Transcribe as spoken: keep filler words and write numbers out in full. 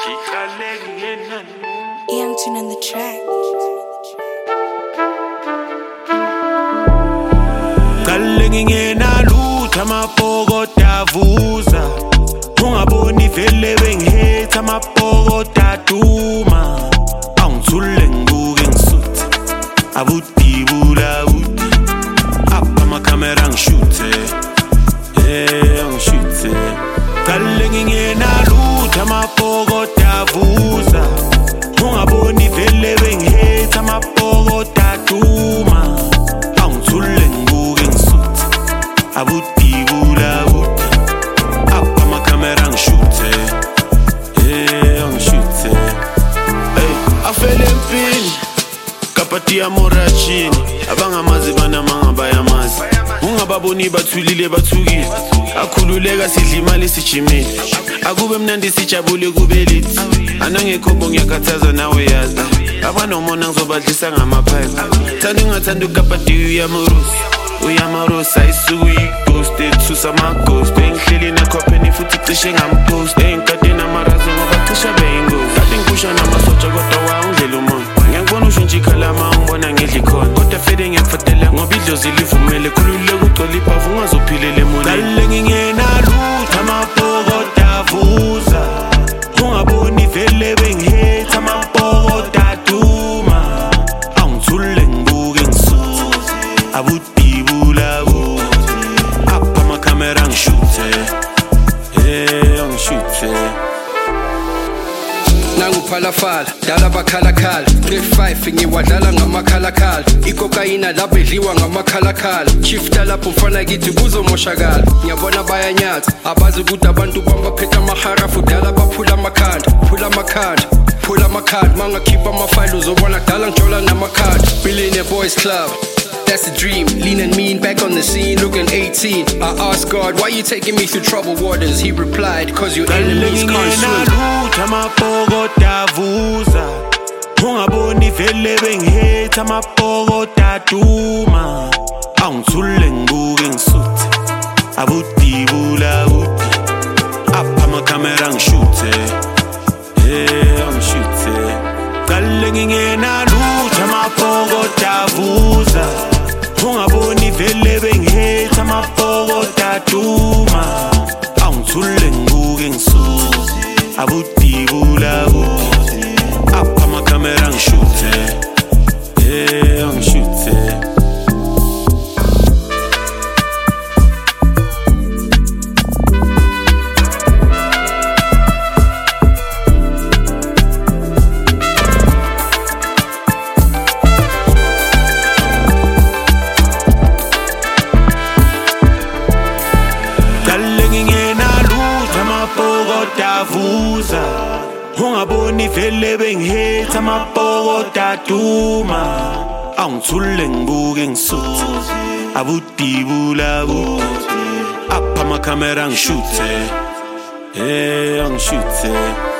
Young Tune on the track. Kalengingena lutho amapokota avuza ungaboni vele bengihate amapokota aduma awungithule ngibuke ngisuthi abudibula buti apha amakamera ngishuthe eh ngishuthe kalengingena lutho amapokota avuza ungaboni vele bengihate amapokota aduma awungithule ngibuke ngisuthi abudibula buti apha amakamera ngishuthe eh ngishuthe hey afele empini kapati ya morachini abangamazi bana mangaba yamazi ungababoni bathulile bathukile akhululeka sidla imali sijimile akube mnandi sijabule kube lithi anangekho ngiyakhathaza nawe yazi abanomona ngizobadlisa ngamaphayiphi thanda ungathanda ukapati uyamarusi uyamarusi ayisuku yi-ghost ethusa ama-ghost engihleli nakhopheni futhi cishe ngampost ey'nkade namarazo ngoba cisha beyingozi kade ngiphusha namasotsha kodwa wawungidlela umoya ngiyakubona usho nje ikhalama ungibona ngidla ikhona kodwa fele ngiyakufatela ngoba idlozi livumele khululeka ugcwala ibhavu ungazophilela emoneni kalengingena lutho amapokota avuza ungaboni vele bengihate amapokota aduma awungithule ngibuke ngisuthi abudibula buti apha amakamera ngishuthe eh ngishuthe nanguphalafala dala bakhalakhala five ngiwadlala ngamakhalakhala ikokayina lapho edliwa ngamakhalakhala shifta lapho mfana kithi kuzomoshakala ngiyabona bayanyatha abazi ukuthi abantu bambaphethe amaharafu dala baphula amakhanda phula amakhanda phula amakhanda mangakhipha amafayili uzobona dala ngijola namakhanda Billionaire Boys Club. That's a dream, lean and mean, back on the scene, looking eighteen. I asked God, why you taking me through troubled waters? He replied, cause your enemies can't swim. amapokota avuza ungaboni vele bengihate amapokota aduma awungithule ngibuke ngisuthi abudibula buti apha amakamera ngishuthe eh ngishuthe kalengingena lutho amapokota avuza ungaboni vele bengihate amapokota aduma awungithule ngibuke ngisuthi abudibula buti apha amakamera ngishuthe eh ngishuthe avuza ungaboni vele bengihate amapokota aduma awungithule ngibuke ngisuthi abudibula buti apha amakamera ngishuthe eh ngishuthe